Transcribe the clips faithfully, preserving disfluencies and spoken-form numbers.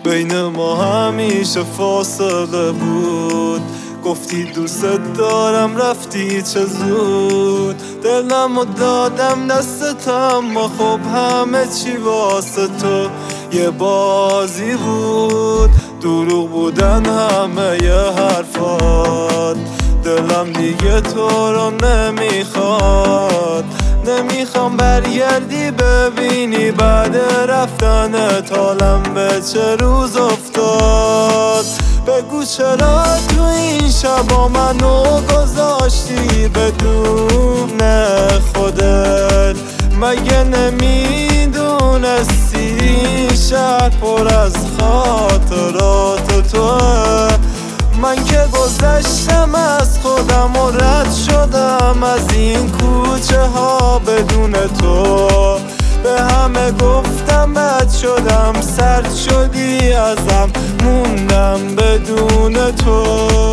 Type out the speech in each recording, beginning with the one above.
بین ما همیشه فاصله بود. گفتی دوست دارم رفتی چه زود. دلمو دادم دستت اما خب همه چی واسه تو یه بازی بود. دروغ بودن همه ی حرفات. دلم دیگه تو رو نمیخواد. نمیخوام برگردی ببینی بعد رفتنت حالم به چه روز افتاد. بگو چرا تو این شبا منو گذاشتی بدون خودت. مگه نمیدونستی این شهر پر از خاطرات توه. من که گذشتم از خودم و رد شدم از این کوچه ها بدون تو. به همه گفتم بد شدم سرد شدی ازم موندم بدون تو.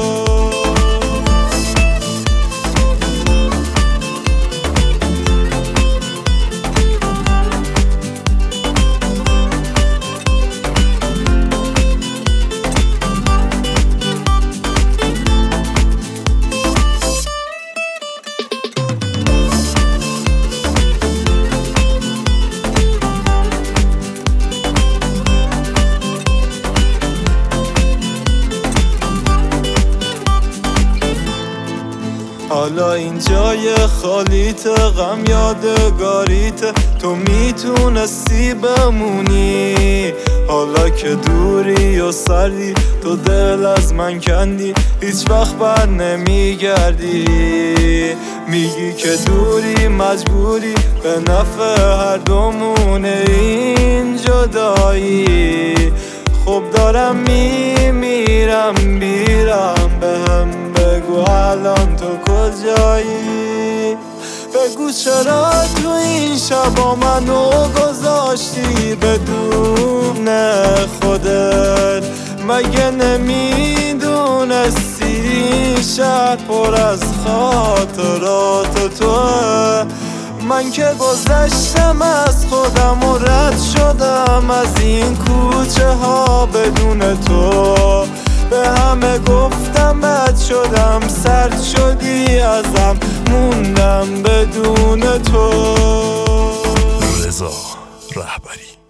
حالا این جای خالیت غم یادگاریت. تو میتونستی بمونی. حالا که دوری و سردی تو دل از من کندی. هیچ وقت بر نمیگردی. میگی که دوری مجبوری به نفع هر دومونه این جدایی. خب دارم میمیرم بیرم بهم بگو الان تو کجایی. بگو چرا تو این شبا منو گذاشتی بدون خودت. مگه نمیدونستی این شهر پر از خاطرات توه. من که گذشتم از خودم و رد شدم از این کوچه ها بدون تو. به همه گفتم بد شدم سرد شدی ازم موندم بدون تو. رضا رهبری.